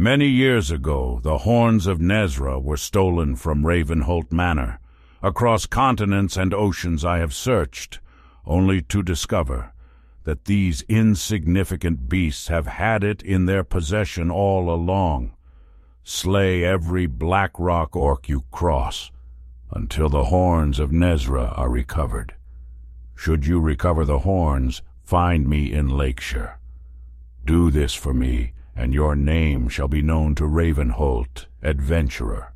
Many years ago, the horns of Nezra were stolen from Ravenholt Manor. Across continents and oceans I have searched, only to discover that these insignificant beasts have had it in their possession all along. Slay every Black Rock orc you cross, until the horns of Nezra are recovered. Should you recover the horns, find me in Lakeshire. Do this for me, and your name shall be known to Ravenholt, adventurer.